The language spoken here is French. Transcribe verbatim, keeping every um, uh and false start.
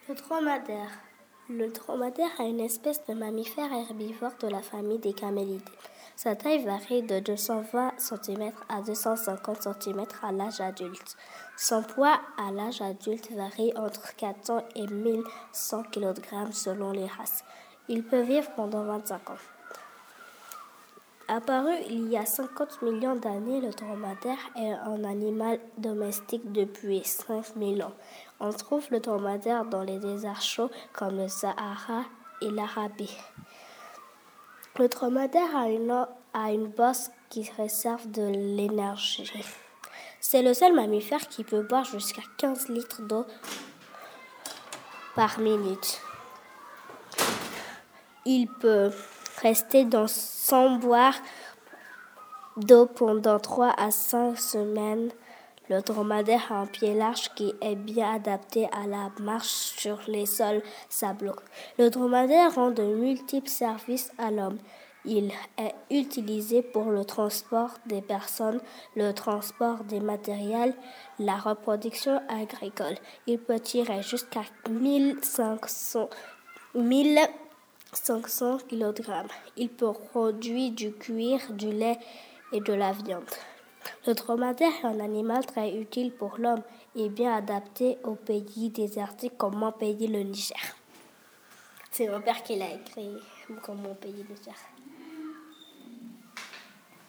Le dromadaire. Le dromadaire est une espèce de mammifère herbivore de la famille des camélidés. Sa taille varie de deux cent vingt centimètres à deux cent cinquante centimètres à l'âge adulte. Son poids à l'âge adulte varie entre quatre cents et mille cent kilogrammes selon les races. Il peut vivre pendant vingt-cinq ans. Apparu il y a cinquante millions d'années, le dromadaire est un animal domestique depuis cinq mille ans. On trouve le dromadaire dans les déserts chauds comme le Sahara et l'Arabie. Le dromadaire a une, a une bosse qui réserve de l'énergie. C'est le seul mammifère qui peut boire jusqu'à quinze litres d'eau par minute. Il peut rester dans, sans boire d'eau pendant trois à cinq semaines. Le dromadaire a un pied large qui est bien adapté à la marche sur les sols sableux. Le dromadaire rend de multiples services à l'homme. Il est utilisé pour le transport des personnes, le transport des matériels, la reproduction agricole. Il peut tirer jusqu'à mille cinq cents kilogrammes. Il peut produire du cuir, du lait et de la viande. Le dromadaire est un animal très utile pour l'homme et bien adapté aux pays désertiques comme mon pays, le Niger. C'est mon père qui l'a écrit comme mon pays, le Niger.